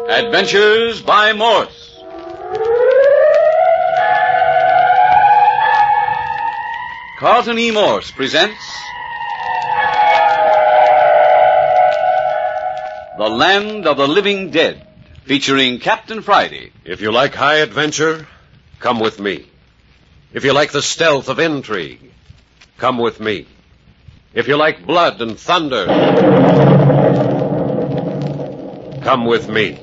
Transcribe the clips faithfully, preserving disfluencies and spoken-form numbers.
Adventures by Morse. Carlton E. Morse presents The Land of the Living Dead, featuring Captain Friday. If you like high adventure, come with me. If you like the stealth of intrigue, come with me. If you like blood and thunder, come with me.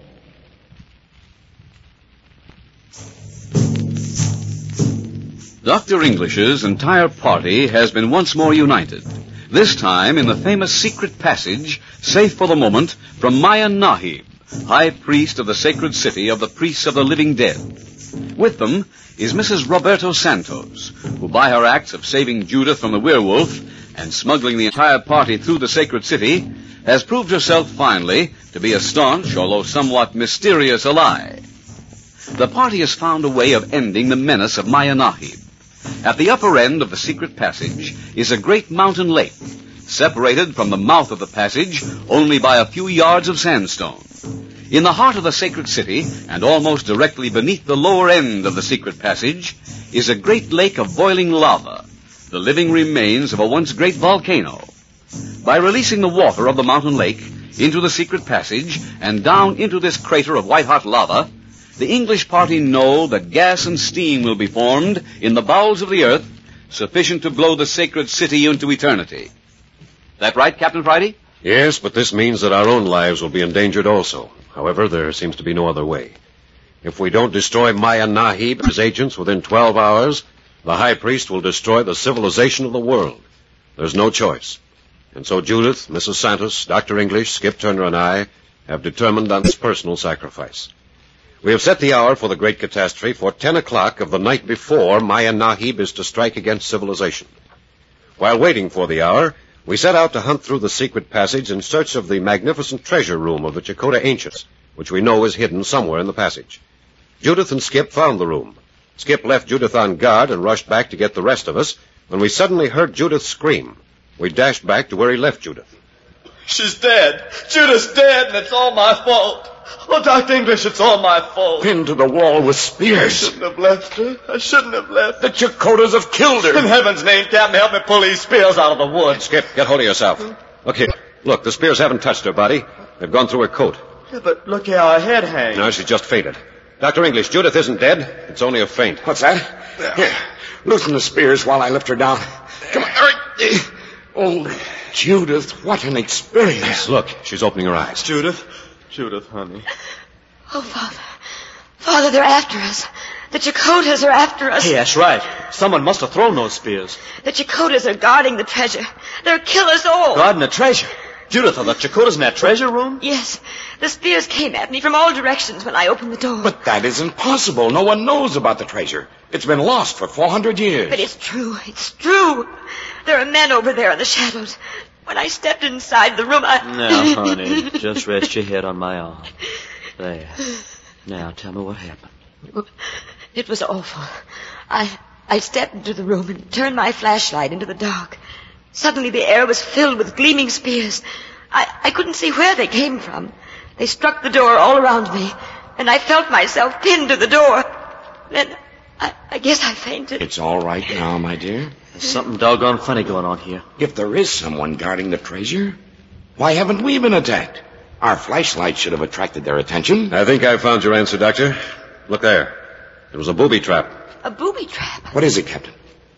Doctor English's entire party has been once more united, this time in the famous secret passage, safe for the moment, from Maya Nahib, high priest of the sacred city of the priests of the living dead. With them is Missus Roberto Santos, who by her acts of saving Judith from the werewolf and smuggling the entire party through the sacred city, has proved herself finally to be a staunch, although somewhat mysterious ally. The party has found a way of ending the menace of Maya Nahib. At the upper end of the secret passage is a great mountain lake, separated from the mouth of the passage only by a few yards of sandstone. In the heart of the sacred city, and almost directly beneath the lower end of the secret passage, is a great lake of boiling lava, the living remains of a once great volcano. By releasing the water of the mountain lake into the secret passage and down into this crater of white-hot lava, the English party know that gas and steam will be formed in the bowels of the earth, sufficient to blow the sacred city into eternity. That right, Captain Friday? Yes, but this means that our own lives will be endangered also. However, there seems to be no other way. If we don't destroy Maya Nahib and his agents within twelve hours, the high priest will destroy the civilization of the world. There's no choice. And so Judith, Missus Santos, Doctor English, Skip Turner, and I have determined on this personal sacrifice. We have set the hour for the great catastrophe for ten o'clock of the night before Maya Nahib is to strike against civilization. While waiting for the hour, we set out to hunt through the secret passage in search of the magnificent treasure room of the Chakotay Ancients, which we know is hidden somewhere in the passage. Judith and Skip found the room. Skip left Judith on guard and rushed back to get the rest of us when we suddenly heard Judith scream. We dashed back to where he left Judith. She's dead. Judith's dead, and it's all my fault. Oh, Doctor English, it's all my fault. Pinned to the wall with spears. I shouldn't have left her. I shouldn't have left her. The Chakotas have killed her. In heaven's name, Captain, help me pull these spears out of the wood. Skip, get hold of yourself. Look here. Look, the spears haven't touched her body. They've gone through her coat. Yeah, but look how her head hangs. No, she's just fainted. Doctor English, Judith isn't dead. It's only a faint. What's that? Here, loosen the spears while I lift her down. Come on. All right. Oh, Judith, what an experience. Look, she's opening her eyes. Judith? Judith, honey. Oh, Father. Father, they're after us. The Chakotas are after us. Hey, that's right. Someone must have thrown those spears. The Chakotas are guarding the treasure. They'll kill us all. Guarding the treasure? Judith, are the Chakotas in that treasure room? Yes. The spears came at me from all directions when I opened the door. But that isn't possible. No one knows about the treasure. It's been lost for four hundred years. But it's true. It's true. There are men over there in the shadows. When I stepped inside the room, I... Now, honey, just rest your head on my arm. There. Now, tell me what happened. It was awful. I I stepped into the room and turned my flashlight into the dark. Suddenly the air was filled with gleaming spears. I, I couldn't see where they came from. They struck the door all around me, and I felt myself pinned to the door. Then I, I guess I fainted. It's all right now, my dear. There's something doggone funny going on here. If there is someone guarding the treasure, why haven't we been attacked? Our flashlight should have attracted their attention. I think I found your answer, Doctor. Look there. It was a booby trap. A booby trap? What is it, Captain?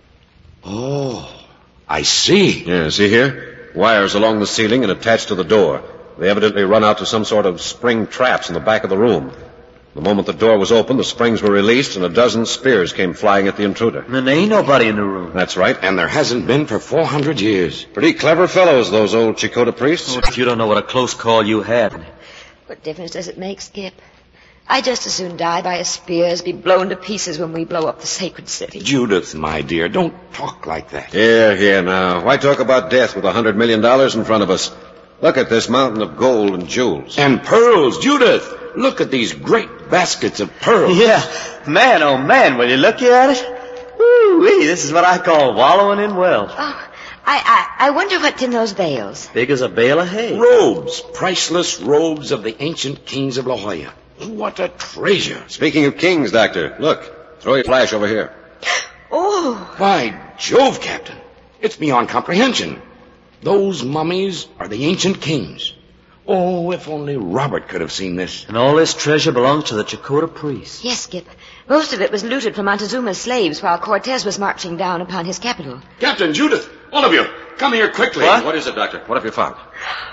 Oh, I see. Yeah, see here? Wires along the ceiling and attached to the door. They evidently run out to some sort of spring traps in the back of the room. The moment the door was opened, the springs were released, and a dozen spears came flying at the intruder. And there ain't nobody in the room. That's right. And there hasn't been for four hundred years. Pretty clever fellows, those old Chakota priests. Oh, you don't know what a close call you had. What difference does it make, Skip? I'd just as soon die by a spear as be blown to pieces when we blow up the sacred city. Judith, my dear, don't talk like that. Here, here now. Why talk about death with a hundred million dollars in front of us? Look at this mountain of gold and jewels. And pearls, Judith. Look at these great baskets of pearls. Yeah. Man, oh man, will you look at it? Woo-wee, this is what I call wallowing in wealth. Oh, I I, I, I wonder what's in those bales. Big as a bale of hay. Robes, priceless robes of the ancient kings of La Jolla. What a treasure. Speaking of kings, Doctor, look, throw your flash over here. Oh. By Jove, Captain. It's beyond comprehension. Those mummies are the ancient kings. Oh, if only Robert could have seen this. And all this treasure belongs to the Chakotay priests. Yes, Skip. Most of it was looted from Montezuma's slaves while Cortez was marching down upon his capital. Captain, Judith, all of you, come here quickly. What? What is it, Doctor? What have you found?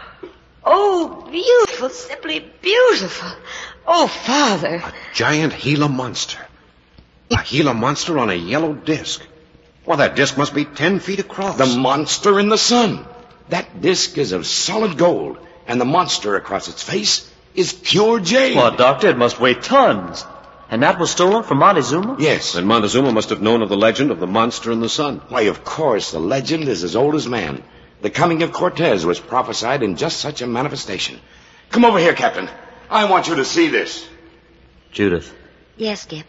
Oh, beautiful, simply beautiful. Oh, Father. A giant Gila monster. A Gila monster on a yellow disc. Well, that disc must be ten feet across. The monster in the sun. That disc is of solid gold, and the monster across its face is pure jade. Well, Doctor, it must weigh tons. And that was stolen from Montezuma? Yes. Then Montezuma must have known of the legend of the monster in the sun. Why, of course, the legend is as old as man. The coming of Cortez was prophesied in just such a manifestation. Come over here, Captain. I want you to see this. Judith. Yes, Skip.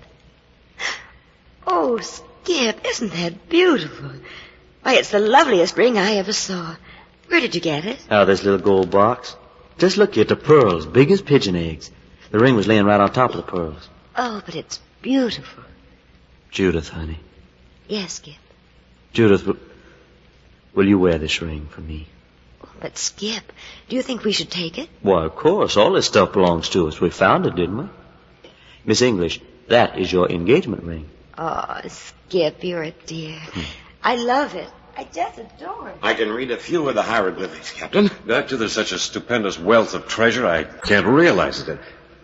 Oh, Skip, isn't that beautiful? Why, it's the loveliest ring I ever saw. Where did you get it? Out of this little gold box. Just look at the pearls, big as pigeon eggs. The ring was laying right on top of the pearls. Oh, but it's beautiful. Judith, honey. Yes, Skip. Judith, will, will you wear this ring for me? But, Skip, do you think we should take it? Why, of course. All this stuff belongs to us. We found it, didn't we? Miss English, that is your engagement ring. Oh, Skip, you're a dear. Hmm. I love it. I just adore it. I can read a few of the hieroglyphics, Captain. Doctor, there's such a stupendous wealth of treasure, I can't realize it.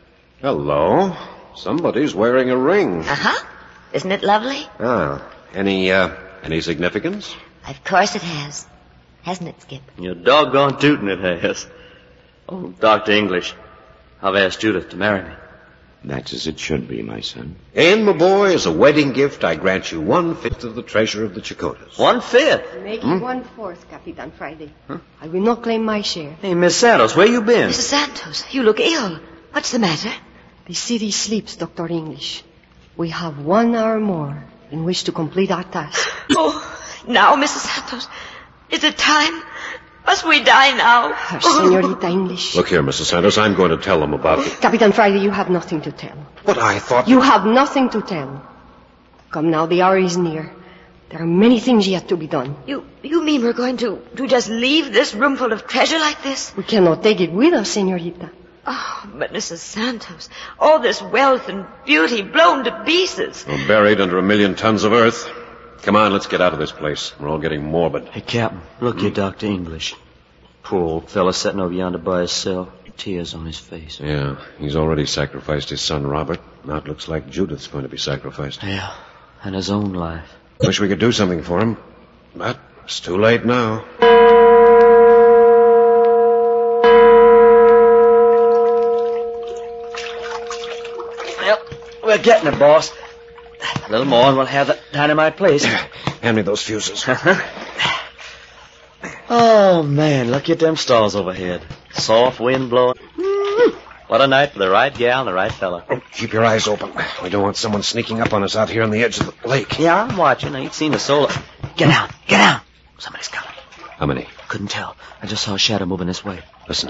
Hello. Somebody's wearing a ring. Uh-huh. Isn't it lovely? Ah. Any, uh, any significance? Of course it has. Hasn't it, Skip? You're doggone tootin' it has. Oh, Doctor English, I've asked Judith to marry me. That's as it should be, my son. And, my boy, as a wedding gift, I grant you one-fifth of the treasure of the Chakotays. One-fifth? Make it hmm? one-fourth, Capitan Friday. Huh? I will not claim my share. Hey, Miss Santos, where you been? Missus Santos, you look ill. What's the matter? The city sleeps, Doctor English. We have one hour more in which to complete our task. Oh, now, Missus Santos, is it time? Must we die now? Our Senorita English. Look here, Missus Santos, I'm going to tell them about it. Capitan Friday, you have nothing to tell. But I thought... You have nothing to tell. Come now, the hour is near. There are many things yet to be done. You you mean we're going to, to just leave this room full of treasure like this? We cannot take it with us, Senorita. Oh, but Missus Santos, all this wealth and beauty blown to pieces. Well, buried under a million tons of earth. Come on, let's get out of this place. We're all getting morbid. Hey, Captain, look here, Doctor English. Poor old fella sitting over yonder by himself. Tears on his face. Yeah, he's already sacrificed his son, Robert. Now it looks like Judith's going to be sacrificed. Yeah, and his own life. Wish we could do something for him, but it's too late now. Well, we're getting it, boss. A little more and we'll have that dynamite place. Hand me those fuses. Oh, man, look at them stars overhead. Soft wind blowing. What a night for the right gal and the right fella. Oh, keep your eyes open. We don't want someone sneaking up on us out here on the edge of the lake. Yeah, I'm watching. I ain't seen a soul. Get down, get down. Somebody's coming. How many? Couldn't tell. I just saw a shadow moving this way. Listen.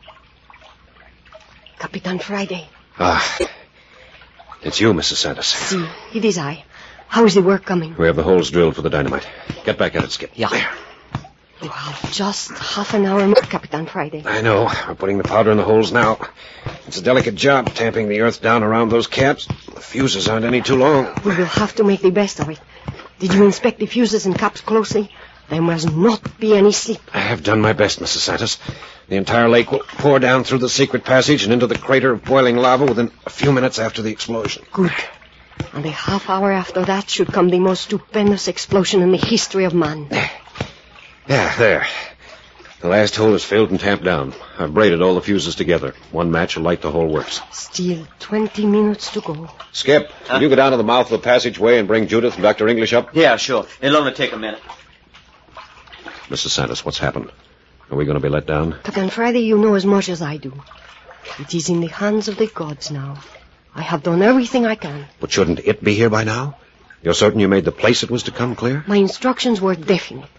Capitan Friday. Ah, it's you, Missus Santos. Si, it is I. How is the work coming? We have the holes drilled for the dynamite. Get back at it, Skip. Yeah. There. You have just half an hour more, Capitan Friday. I know. We're putting the powder in the holes now. It's a delicate job, tamping the earth down around those caps. The fuses aren't any too long. We will have to make the best of it. Did you inspect the fuses and caps closely? There must not be any slip. I have done my best, Missus Santos. The entire lake will pour down through the secret passage and into the crater of boiling lava within a few minutes after the explosion. Good. And a half hour after that should come the most stupendous explosion in the history of man. Yeah, there. The last hole is filled and tamped down. I've braided all the fuses together. One match will light the whole works. Still twenty minutes to go. Skip, huh? Will you go down to the mouth of the passageway and bring Judith and Doctor English up? Yeah, sure. It'll only take a minute. Missus Santos, what's happened? Are we going to be let down? Captain Friday, you know as much as I do. It is in the hands of the gods now. I have done everything I can. But shouldn't it be here by now? You're certain you made the place it was to come clear? My instructions were definite.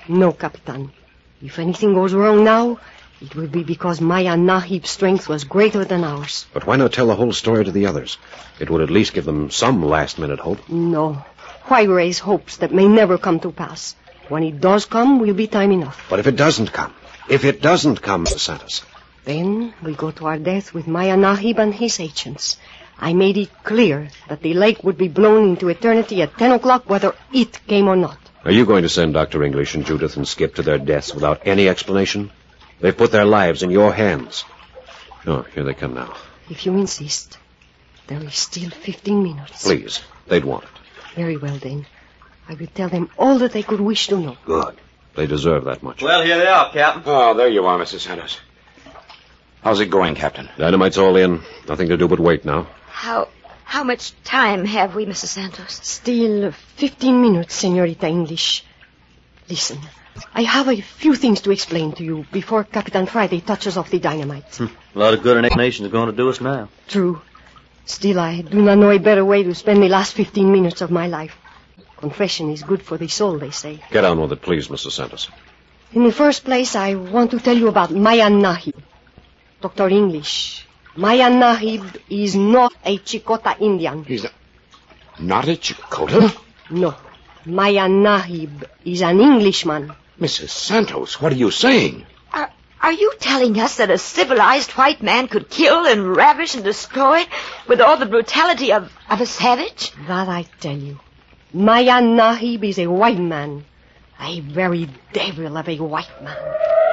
No, Capitan. If anything goes wrong now, it will be because Maya Nahib's strength was greater than ours. But why not tell the whole story to the others? It would at least give them some last-minute hope. No. Why raise hopes that may never come to pass? When it does come, will be time enough. But if it doesn't come? If it doesn't come, Mister Santos? Then we go to our death with Maya Nahib and his agents. I made it clear that the lake would be blown into eternity at ten o'clock whether it came or not. Are you going to send Doctor English and Judith and Skip to their deaths without any explanation? They've put their lives in your hands. Oh, here they come now. If you insist, there is still fifteen minutes. Please, they'd want it. Very well, then. I will tell them all that they could wish to know. Good. They deserve that much. Well, here they are, Captain. Oh, there you are, Mister Santos. How's it going, Captain? Dynamite's all in. Nothing to do but wait now. How how much time have we, Mister Santos? Still fifteen minutes, Senorita English. Listen, I have a few things to explain to you before Capitan Friday touches off the dynamite. Hmm. A lot of good an explanation is going to do us now. True. Still, I do not know a better way to spend the last fifteen minutes of my life. Confession is good for the soul, they say. Get on with it, please, Mister Santos. In the first place, I want to tell you about Maya Nahib. Doctor English, Maya Nahib is not a Chicota Indian. He's a, not a Chicota? No. Maya Nahib is an Englishman. Missus Santos, what are you saying? Are, are you telling us that a civilized white man could kill and ravish and destroy with all the brutality of, of a savage? That I tell you. Maya Nahib is a white man. A very devil of a white man.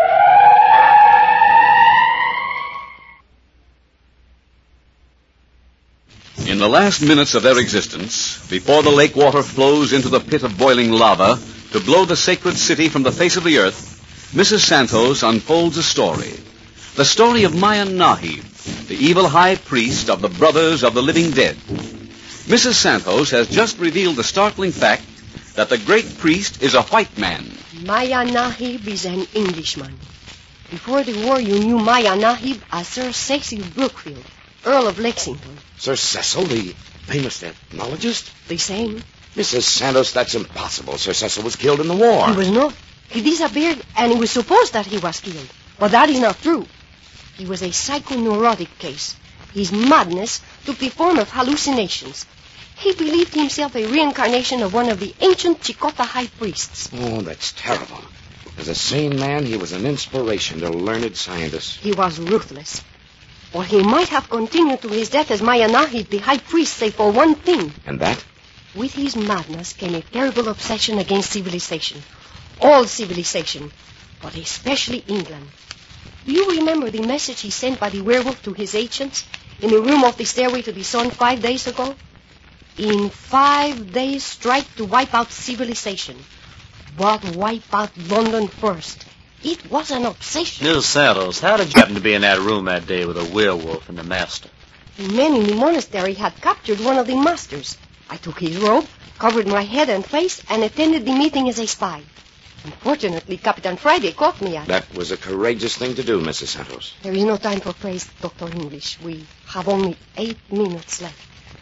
In the last minutes of their existence, before the lake water flows into the pit of boiling lava to blow the sacred city from the face of the earth, Missus Santos unfolds a story. The story of Maya Nahib, the evil high priest of the Brothers of the Living Dead. Missus Santos has just revealed the startling fact that the great priest is a white man. Maya Nahib is an Englishman. Before the war, you knew Maya Nahib as Sir Cecil Brookfield, Earl of Lexington. Sir Cecil, the famous ethnologist? The same. Missus Santos, that's impossible. Sir Cecil was killed in the war. He was not. He disappeared, and it was supposed that he was killed. But that is not true. He was a psychoneurotic case. His madness took the form of hallucinations. He believed himself a reincarnation of one of the ancient Chicota high priests. Oh, that's terrible. As a sane man, he was an inspiration to learned scientists. He was ruthless. Or he might have continued to his death as Maya Nahib, the high priest, save for one thing. And that? With his madness came a terrible obsession against civilization. All civilization, but especially England. Do you remember the message he sent by the werewolf to his agents in the room off the stairway to the sun five days ago? In five days, strike to wipe out civilization. But wipe out London first. It was an obsession. Mister Santos, how did you happen to be in that room that day with a werewolf and the master? The men in the monastery had captured one of the masters. I took his robe, covered my head and face, and attended the meeting as a spy. Unfortunately, Capitan Friday caught me at it. That was a courageous thing to do, Missus Santos. There is no time for praise, Doctor English. We have only eight minutes left.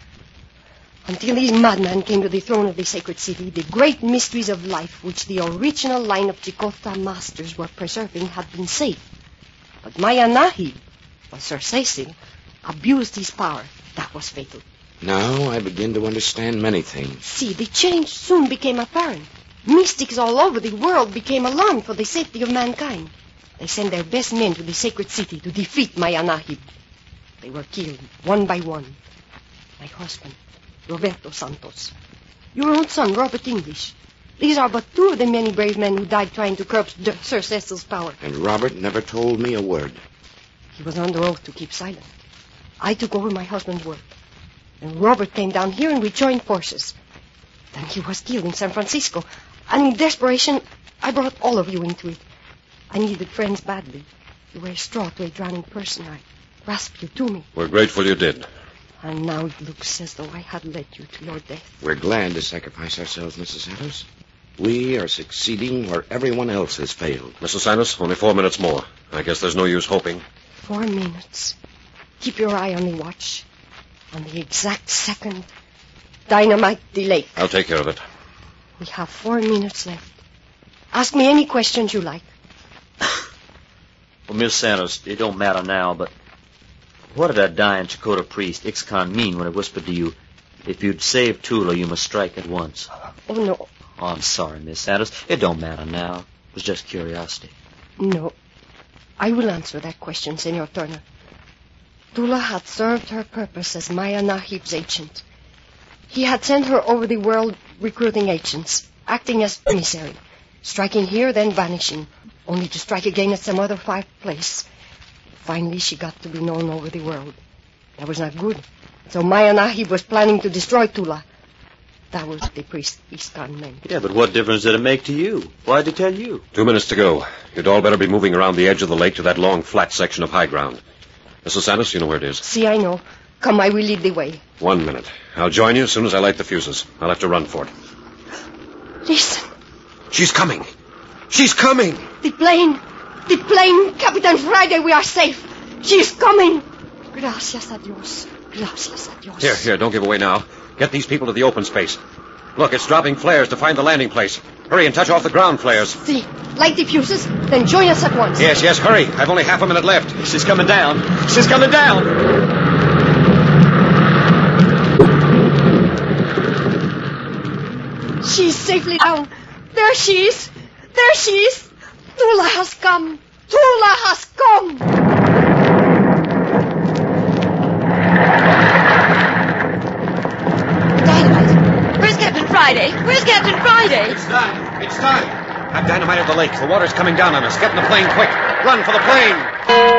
Until these madmen came to the throne of the sacred city, the great mysteries of life which the original line of Chicota masters were preserving had been safe. But Maya Nahib, or Sir Cecil, abused his power. That was fatal. Now I begin to understand many things. See, the change soon became apparent. Mystics all over the world became alarmed for the safety of mankind. They sent their best men to the sacred city to defeat Maya Nahib. They were killed, one by one. My husband, Roberto Santos. Your own son, Robert English. These are but two of the many brave men who died trying to curb Sir Cecil's power. And Robert never told me a word. He was under oath to keep silent. I took over my husband's work. And Robert came down here and we joined forces. Then he was killed in San Francisco. And in desperation, I brought all of you into it. I needed friends badly. You were a straw to a drowning person. I grasped you to me. We're grateful you did. And now it looks as though I had led you to your death. We're glad to sacrifice ourselves, Missus Santos. We are succeeding where everyone else has failed. Mister Santos, only four minutes more. I guess there's no use hoping. Four minutes. Keep your eye on the watch. On the exact second, dynamite the lake. I'll take care of it. We have four minutes left. Ask me any questions you like. Well, Miss Santos, it don't matter now, but what did that dying Chakotay priest, Ixcon, mean when he whispered to you, if you'd save Tula, you must strike at once? Oh, no. Oh, I'm sorry, Miss Santos. It don't matter now. It was just curiosity. No. I will answer that question, Senor Turner. Tula had served her purpose as Maya Nahib's agent. He had sent her over the world recruiting agents, acting as emissary, striking here, then vanishing, only to strike again at some other far place. Finally, she got to be known over the world. That was not good. So Maya Nahib was planning to destroy Tula. That was what the priest Ixcon meant. Yeah, but what difference did it make to you? Why'd he tell you? Two minutes to go. You'd all better be moving around the edge of the lake to that long, flat section of high ground. Missus Santos, you know where it is. See, I know. Come, I will lead the way. One minute. I'll join you as soon as I light the fuses. I'll have to run for it. Listen. She's coming. She's coming. The plane. The plane. Capitan Friday, we are safe. She is coming. Gracias a Dios. Gracias a Dios. Here, here, don't give away now. Get these people to the open space. Look, it's dropping flares to find the landing place. Hurry and touch off the ground flares. See, light the fuses, then join us at once. Yes, yes, hurry. I've only half a minute left. She's coming down. She's coming down. She's safely down. There she is. There she is. Tula has come. Tula has come. Dynamite. Where's Captain Friday? Where's Captain Friday? It's time. It's time. I've dynamited the lake. The water's coming down on us. Get in the plane quick. Run for the plane.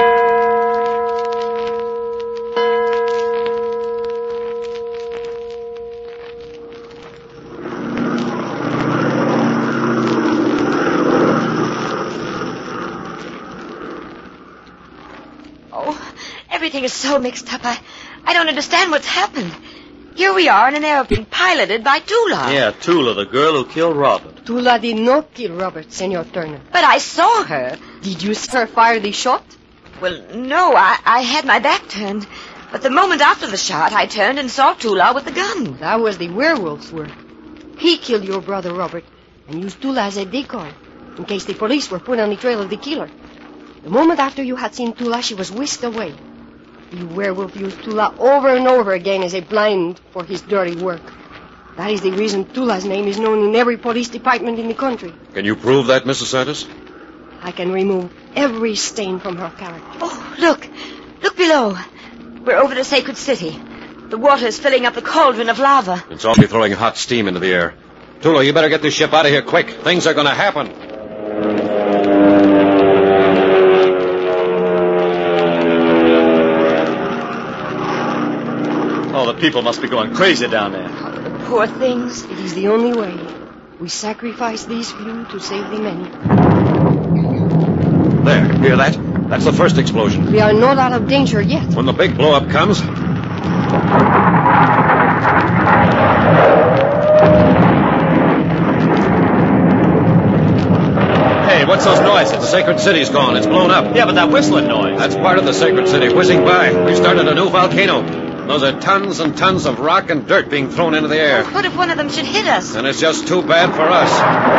Everything is so mixed up. I, I don't understand what's happened. Here we are in an airplane piloted by Tula. Yeah, Tula, the girl who killed Robert. Tula did not kill Robert, Senor Turner. But I saw her. Did you see her fire the shot? Well, no, I, I had my back turned. But the moment after the shot, I turned and saw Tula with the gun. That was the werewolf's work. He killed your brother Robert and used Tula as a decoy in case the police were put on the trail of the killer. The moment after you had seen Tula, she was whisked away. The werewolf used Tula over and over again as a blind for his dirty work. That is the reason Tula's name is known in every police department in the country. Can you prove that, Missus Santos? I can remove every stain from her character. Oh, look. Look below. We're over the sacred city. The water is filling up the cauldron of lava. It's already throwing hot steam into the air. Tula, you better get this ship out of here quick. Things are going to happen. Oh, the people must be going crazy down there. Oh, the poor things. It is the only way. We sacrifice these few to save the many. There, hear that? That's the first explosion. We are not out of danger yet. When the big blow-up comes... Hey, what's those noises? The sacred city's gone. It's blown up. Yeah, but that whistling noise. That's part of the sacred city whizzing by. We've started a new volcano. Those are tons and tons of rock and dirt being thrown into the air. What if one of them should hit us? And it's just too bad for us.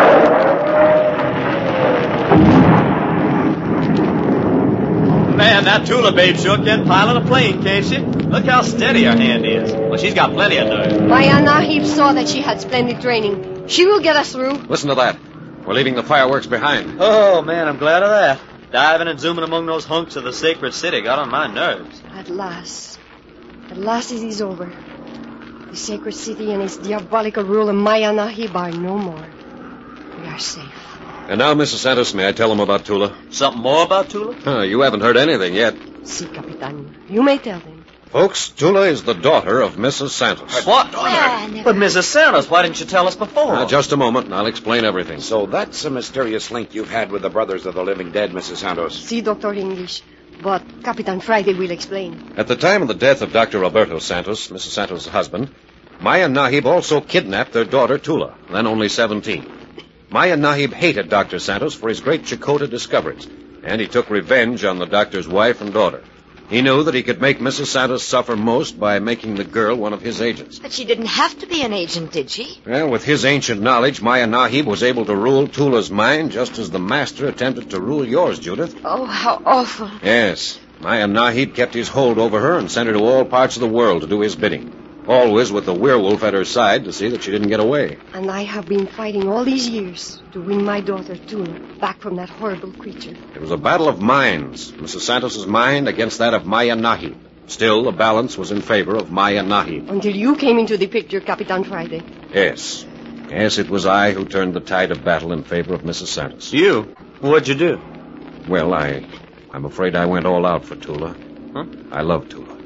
Man, that Tula babe sure can pilot a plane, can't she? Look how steady her hand is. Well, she's got plenty of nerve. Maya Nahib saw that she had splendid training. She will get us through. Listen to that. We're leaving the fireworks behind. Oh, man, I'm glad of that. Diving and zooming among those hunks of the sacred city got on my nerves. At last. At last it is over. The sacred city and its diabolical rule of Maya Nahib are no more. We are safe. And now, Missus Santos, may I tell them about Tula? Something more about Tula? Huh, you haven't heard anything yet. Si, Capitan. You may tell them. Folks, Tula is the daughter of Missus Santos. What? Ah, never- But Missus Santos, why didn't you tell us before? Now, just a moment, and I'll explain everything. So that's a mysterious link you've had with the Brothers of the Living Dead, Missus Santos. Si, Doctor English. But Capitan Friday will explain. At the time of the death of Doctor Roberto Santos, Missus Santos' husband, Maya Nahib also kidnapped their daughter, Tula, then only seventeen. Maya Nahib hated Doctor Santos for his great Chakotay discoveries, and he took revenge on the doctor's wife and daughter. He knew that he could make Missus Santos suffer most by making the girl one of his agents. But she didn't have to be an agent, did she? Well, with his ancient knowledge, Maya Nahib was able to rule Tula's mind just as the master attempted to rule yours, Judith. Oh, how awful. Yes. Maya Nahib kept his hold over her and sent her to all parts of the world to do his bidding. Always with the werewolf at her side to see that she didn't get away. And I have been fighting all these years to win my daughter, Tula, back from that horrible creature. It was a battle of minds. Missus Santos's mind against that of Maya Nahib. Still, the balance was in favor of Maya Nahib. Until you came into the picture, Capitan Friday. Yes. Yes, it was I who turned the tide of battle in favor of Missus Santos. You? What'd you do? Well, I... I'm afraid I went all out for Tula. Huh? I love Tula.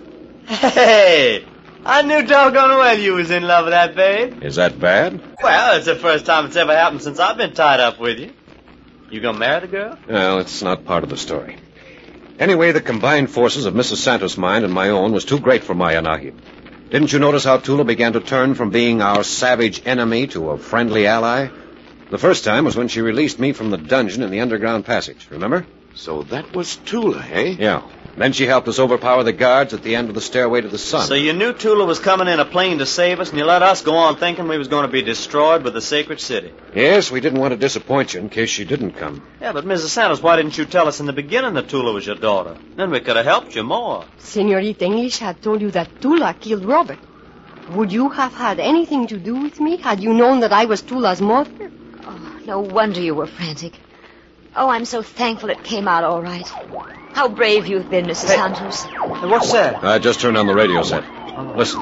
Hey! I knew doggone well you was in love with that babe. Is that bad? Well, it's the first time it's ever happened since I've been tied up with you. You gonna marry the girl? Well, it's not part of the story. Anyway, the combined forces of Missus Santos' mind and my own was too great for Maya Nahib. Didn't you notice how Tula began to turn from being our savage enemy to a friendly ally? The first time was when she released me from the dungeon in the underground passage, remember? So that was Tula, eh? Yeah. Then she helped us overpower the guards at the end of the stairway to the sun. So you knew Tula was coming in a plane to save us, and you let us go on thinking we was going to be destroyed with the sacred city. Yes, we didn't want to disappoint you in case she didn't come. Yeah, but Missus Santos, why didn't you tell us in the beginning that Tula was your daughter? Then we could have helped you more. Senorita English had told you that Tula killed Robert. Would you have had anything to do with me had you known that I was Tula's mother? Oh, no wonder you were frantic. Oh, I'm so thankful it came out all right. How brave you've been, Missus Hey. Santos. Hey, what's that? I just turned on the radio set. Listen.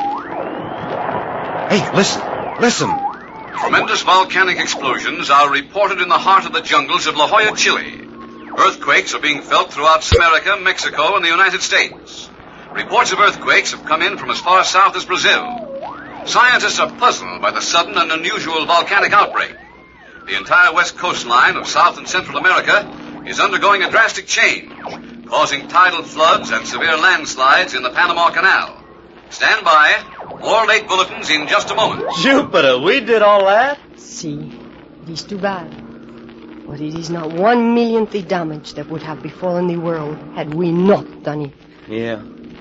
Hey, listen. Listen. Tremendous volcanic explosions are reported in the heart of the jungles of La Jolla, Chile. Earthquakes are being felt throughout South America, Mexico, and the United States. Reports of earthquakes have come in from as far south as Brazil. Scientists are puzzled by the sudden and unusual volcanic outbreak. The entire west coastline of South and Central America is undergoing a drastic change, causing tidal floods and severe landslides in the Panama Canal. Stand by. More late bulletins in just a moment. Jupiter, we did all that? See, it is too bad. But it is not one millionth the damage that would have befallen the world had we not done it. Yeah.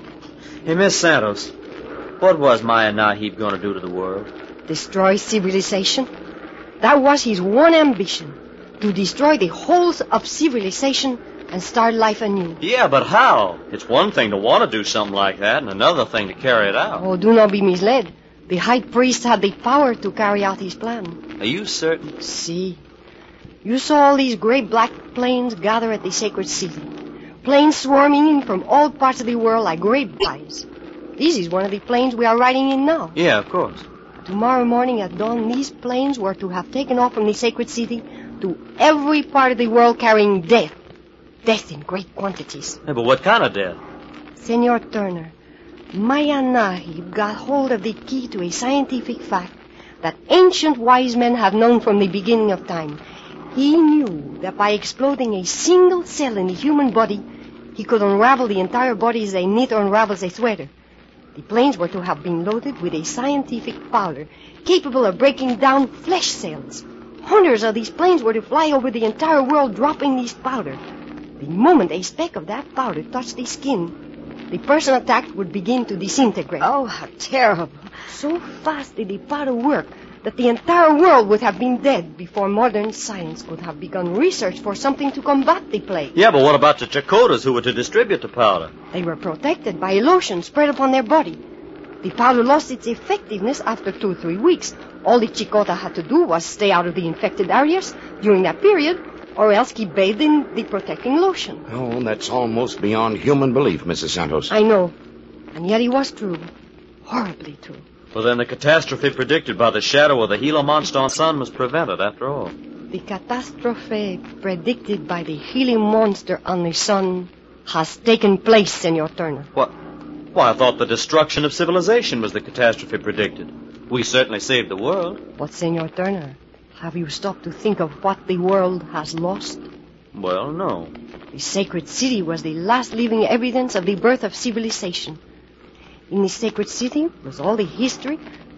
Hey, Miss Santos, what was Maya Nahib going to do to the world? Destroy civilization? That was his one ambition, to destroy the whole of civilization and start life anew. Yeah, but how? It's one thing to want to do something like that, and another thing to carry it out. Oh, do not be misled. The high priest had the power to carry out his plan. Are you certain? See, you saw all these great black planes gather at the sacred city. Planes swarming in from all parts of the world like great flies. This is one of the planes we are riding in now. Yeah, of course. Tomorrow morning at dawn, these planes were to have taken off from the sacred city to every part of the world carrying death. Death in great quantities. Hey, but what kind of death? Senor Turner, Maya Nahib got hold of the key to a scientific fact that ancient wise men have known from the beginning of time. He knew that by exploding a single cell in the human body, he could unravel the entire body as a knit unravels a sweater. The planes were to have been loaded with a scientific powder capable of breaking down flesh cells. Hundreds of these planes were to fly over the entire world dropping this powder. The moment a speck of that powder touched the skin, the person attacked would begin to disintegrate. Oh, how terrible. So fast did the powder work that the entire world would have been dead before modern science could have begun research for something to combat the plague. Yeah, but what about the Chakotas who were to distribute the powder? They were protected by a lotion spread upon their body. The powder lost its effectiveness after two or three weeks. All the Chicota had to do was stay out of the infected areas during that period, or else keep bathed in the protecting lotion. Oh, that's almost beyond human belief, Missus Santos. I know, and yet it was true. Horribly true. Well, then the catastrophe predicted by the shadow of the Gila monster on the sun was prevented, after all. The catastrophe predicted by the Gila monster on the sun has taken place, Senor Turner. What? Why, I thought the destruction of civilization was the catastrophe predicted. We certainly saved the world. But, Senor Turner, have you stopped to think of what the world has lost? Well, no. The sacred city was the last living evidence of the birth of civilization. In the sacred city was all the history,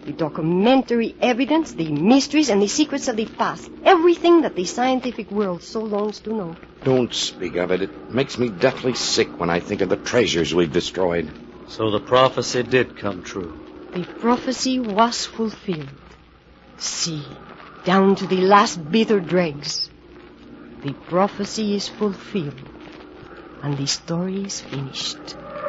The documentary evidence, the mysteries, and the secrets of the past. Everything that the scientific world so longs to know. Don't speak of it. It makes me deathly sick when I think of the treasures we've destroyed. So the prophecy did come true. The prophecy was fulfilled. See, down to the last bitter dregs. The prophecy is fulfilled, and the story is finished.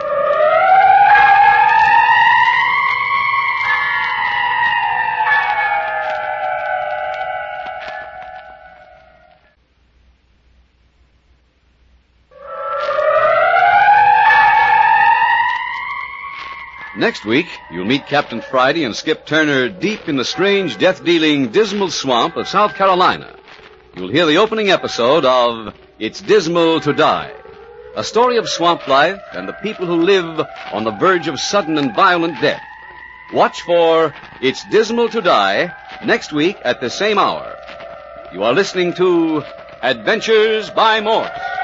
Next week, you'll meet Captain Friday and Skip Turner deep in the strange, death-dealing, dismal swamp of South Carolina. You'll hear the opening episode of It's Dismal to Die, a story of swamp life and the people who live on the verge of sudden and violent death. Watch for It's Dismal to Die next week at the same hour. You are listening to Adventures by Morse.